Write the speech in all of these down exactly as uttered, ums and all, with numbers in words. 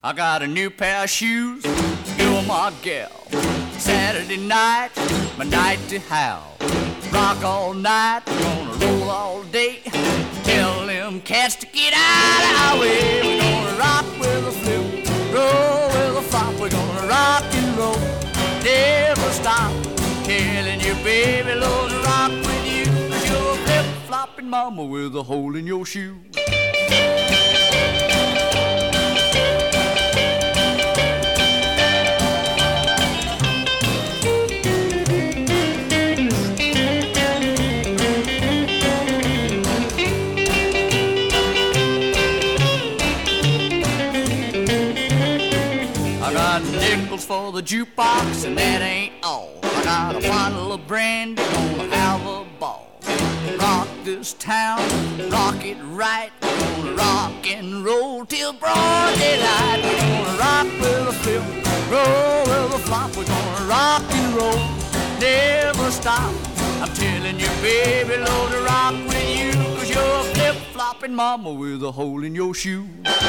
I got a new pair of shoes, you're my gal. Saturday night, my night to howl. Rock all night, gonna roll all day. Tell them cats to get out of our way. We're gonna rock with a flip, roll with a flop. We're gonna rock and roll, never stop. Telling you, baby, Lord, to rock with you. Cause you're a flip-flopping mama with a hole in your shoe. I got nickels for the jukebox, and that ain't all. I got a bottle of brandy, gonna have a ball. Rock this town, rock it right. Gonna rock and roll till broad daylight. We're gonna rock with a flip, roll with a flop. We're gonna rock and roll, never stop. I'm telling you, baby, Lord, to rock with you. Cause you're a flip-flopping mama with a hole in your shoe.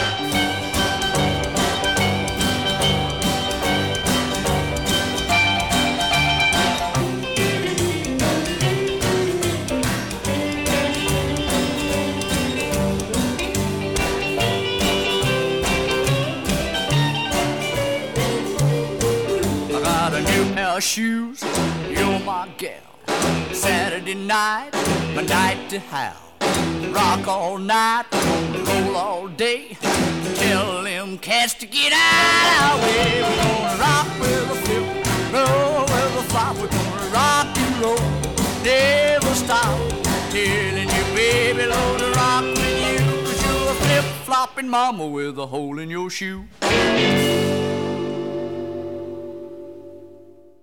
Shoes, you're my gal. Saturday night, my night to howl. Rock all night, roll all day. Tell them cats to get out of our way. We're gonna rock with a flip, roll with a flop. We're gonna rock and roll, never stop. Telling you, baby, Lord, to rock with you. Cause you're a flip-flopping mama with a hole in your shoe.